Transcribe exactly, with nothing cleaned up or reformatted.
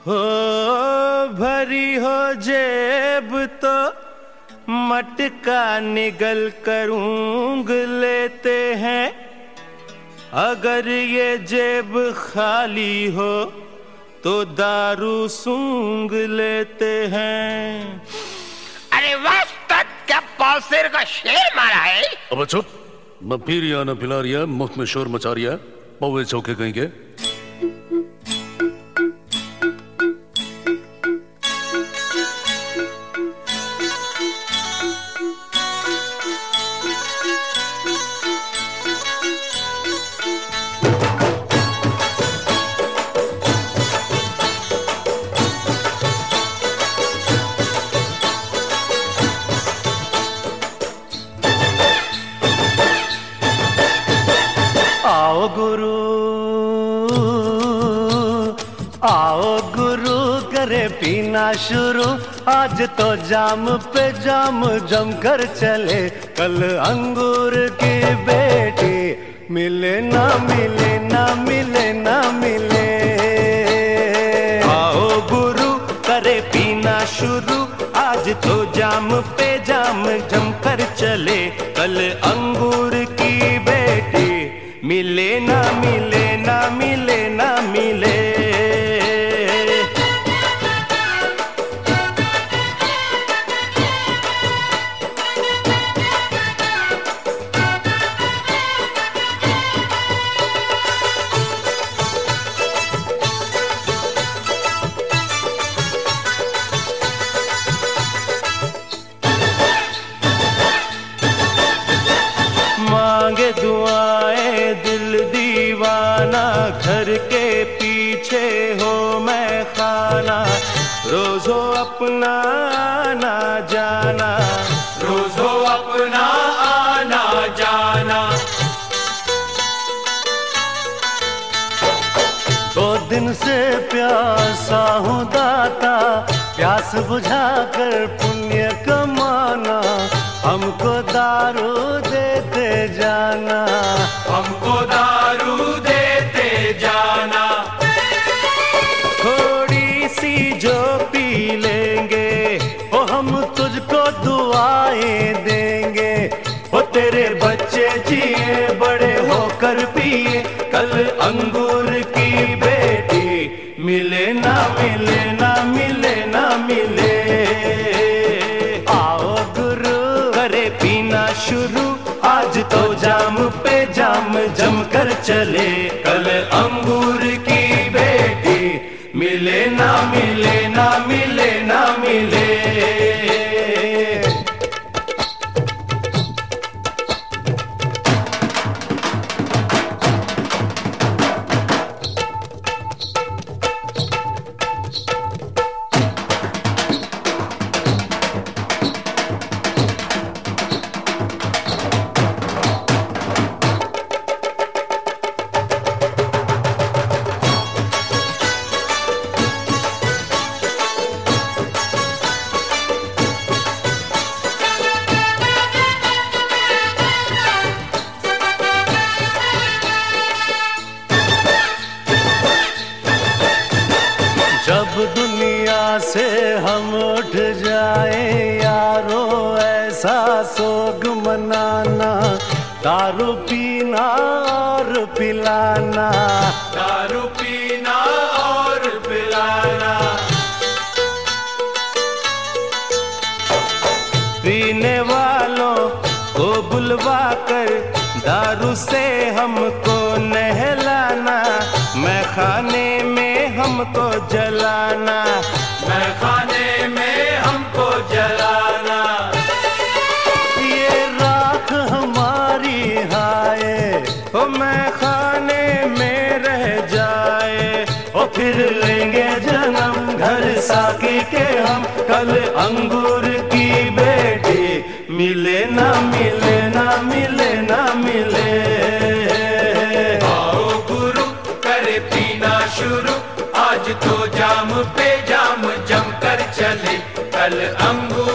हो भरी हो जेब तो मटका निगल कर ऊँग लेते हैं, अगर ये जेब खाली हो तो दारू सूंघ लेते हैं। अरे वाह, क्या पौसेर का शेर मारा है। अब चुप, न पी रिया न पिला रिया, मुफ्त में शोर मचा रिया, पौवे चौके कहीं के। आओ गुरु आओ गुरु करे पीना शुरू, आज तो जाम पे जाम जम कर चले, कल अंगूर की बेटी मिले ना मिले ना मिले ना मिले। आओ गुरु करे पीना शुरू, आज तो जाम पे जाम जम कर चले, कल अंगूर की बेटी मिले ना मिले ना मिले ना मिले। मांगे दुआएं दिल दीवाना, घर के पीछे हो मैं खाना, रोजो अपना आना जाना, रोजो अपना आना जाना। दो दिन से प्यासा हूँ दाता, प्यास बुझा कर पुण्य कमाना, हमको दारू देते जाना, हमको दारू देते जाना। थोड़ी सी जो पी लेंगे ओ हम तुझको दुआएं देंगे, ओ तेरे बच्चे जिए बड़े होकर पिए, कल अंगूर की बेटी मिले ना मिले ना मिले ना मिले। आओ गुरु करे पीना शुरू, आज तो जाम पे जाम जम कर चले, कल अंगूर की बेटी मिले ना मिले ना मिले ना मिले। जब दुनिया से हम उठ जाए यारो, ऐसा सोग मनाना, दारू पीना और पिलाना, दारू पीना और पिलाना। पीने वालों को बुलवा कर दारू से हमको नहलाना, मैं खाने में हमको जलाना, मैं खाने में हमको जलाना। ये राख हमारी हाय ओ मैं खाने में रह जाए, ओ फिर लेंगे जन्म घर साकी के हम, कल अंगूर की बेटी मिले ना मिले ना मिले ना मिले। आओ गुरु करे पीना शुरू, आज तो जाम पे जाम जम कर चले, कल अंगूर